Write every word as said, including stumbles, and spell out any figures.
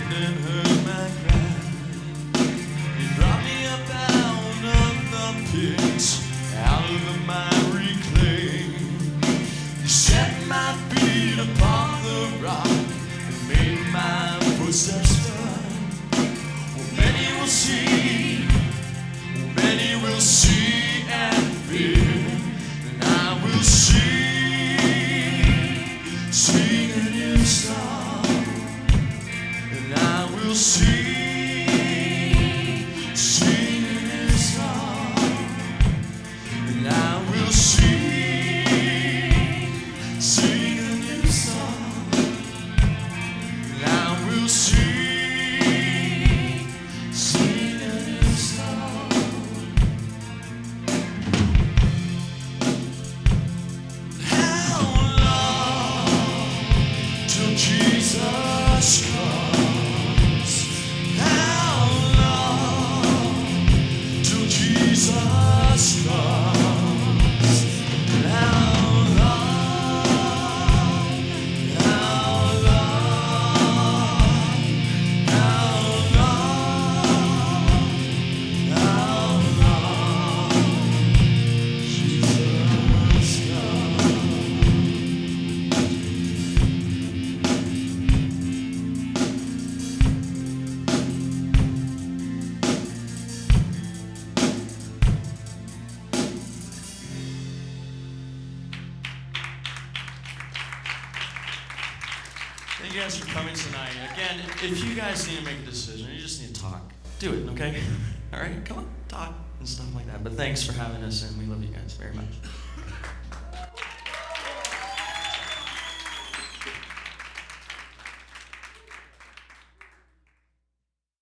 and heard my cry. He brought me up out of the pit, out of the miry clay. He set my feet upon the rock and made my footsteps firm. Well, many will see, well, many will see and fear, and I will sing, sing a new song, and I will sing, sing a new song, and I will sing, sing a new song, and I will sing, sing a new song. How long till Jesus comes? How long till Jesus comes? How long? How long? How long? How long? Jesus comes. Thank you guys for coming tonight. Again, if you guys need to make a decision, you just need to talk. Do it, okay? All right, come on, talk and stuff like that. But thanks for having us, and we love you guys very much.